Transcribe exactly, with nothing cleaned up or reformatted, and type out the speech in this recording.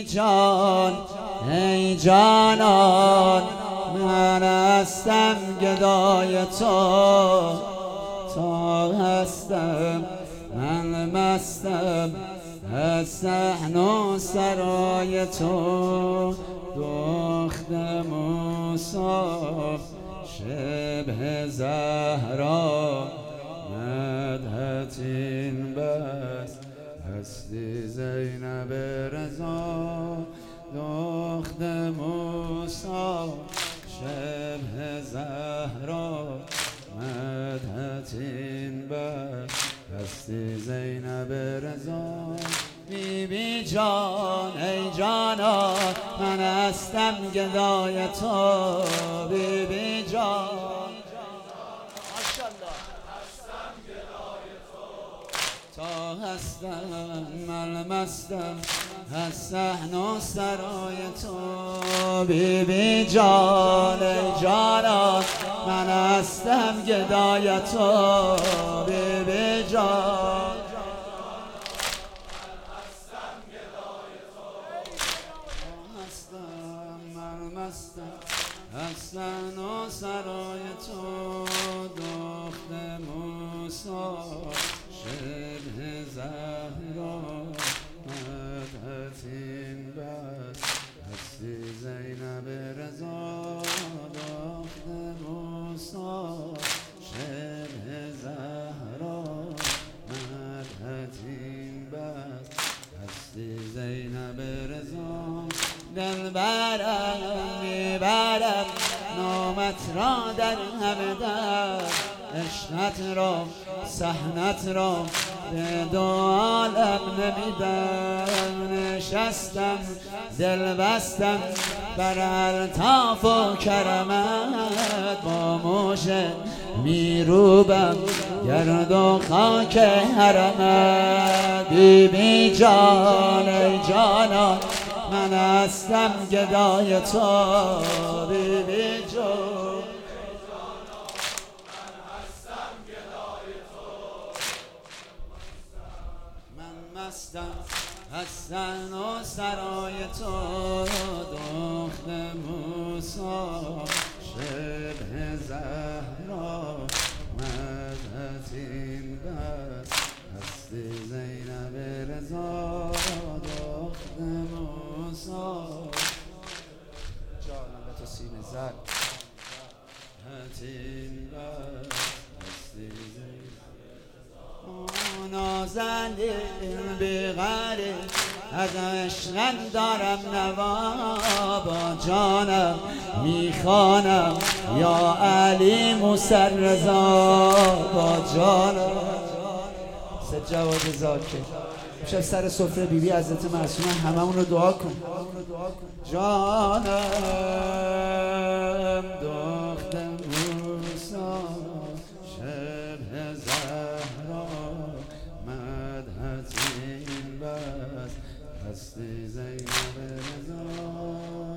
جان ای جانان من هستم گدای تو، تا هستم من مستم از صحن و سرای تو. دخت موسی شبه زهرا مدحت این بس هستی زینب رضا. دخت موسی شبه زهرا مدحت این بس هستی زینب رضا. بی بی جان ای جانان من هستم گدای تو. بی بی جان تا هستم من مستم از صحن و سرای تو. بی بی جان ای جانان من هستم گدای تو. بی بی جان من مستم از صحن و سرای تو. دخت موسی شبه زهرا مدحت این بس هستی زینب رضا. دخت موسی شبه زهرا مدحت این بس هستی زینب رضا. دلبرم میبرم نامت را در همه در، عشقت را صحنت را به دو عالم نمیدم. نشستم دل بستم بر الطاف و کرمت، با موج میروبم گرد و خاک حرمت. بی بی جان ای جانان من هستم گدای تو. بی بی جان من مستم از صحن و سرای تو. دخت موسی شبه زهرا مدحت این بس هستی زینب رضا. دخت موسی جانم به تو سینه زد مدحت این بس هستی زینب. نازنین بیغری از عشقت دارم نوا، با جانم میخوانم یا علی موسی رضا. با جانم سید جواد زاکر شب سر سفره بیبی حضرت معصومه هممون رو دعا کن. جانم دخت موسی شبه زهرا مدحت این بس هستی زینب رضا.